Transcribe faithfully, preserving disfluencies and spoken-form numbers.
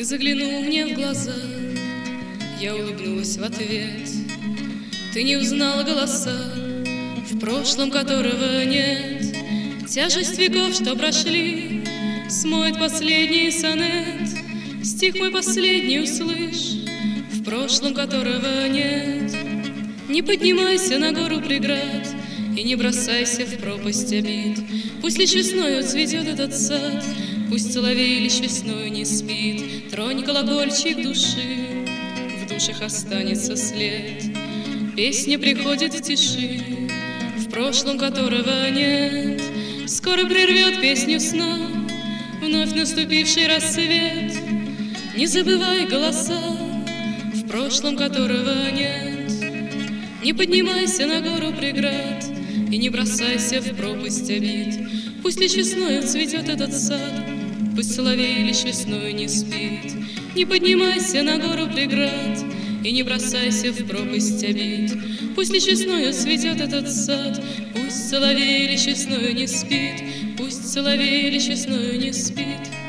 Ты заглянул мне в глаза, я улыбнулась в ответ. Ты не узнала голоса, в прошлом которого нет. Тяжесть веков, что прошли, смоет последний сонет. Стих мой последний услышь, в прошлом которого нет. Не поднимайся на гору преград и не бросайся в пропасть обид. Пусть лишь весною цветет этот сад, пусть соловей лишь весною не спит. Тронь колокольчик души, в душах останется след. Песня приходит в тиши, в прошлом которого нет. Скоро прервет песню сна вновь наступивший рассвет. Не забывай голоса, в прошлом которого нет. Не поднимайся на гору преград и не бросайся в пропасть обид. Пусть лишь весною цветет этот сад, пусть соловей лишь весною не спит. Не поднимайся на гору преград и не бросайся в пропасть обид. Пусть лишь весною цветет этот сад, пусть соловей лишь весною не спит. Пусть соловей лишь весною не спит.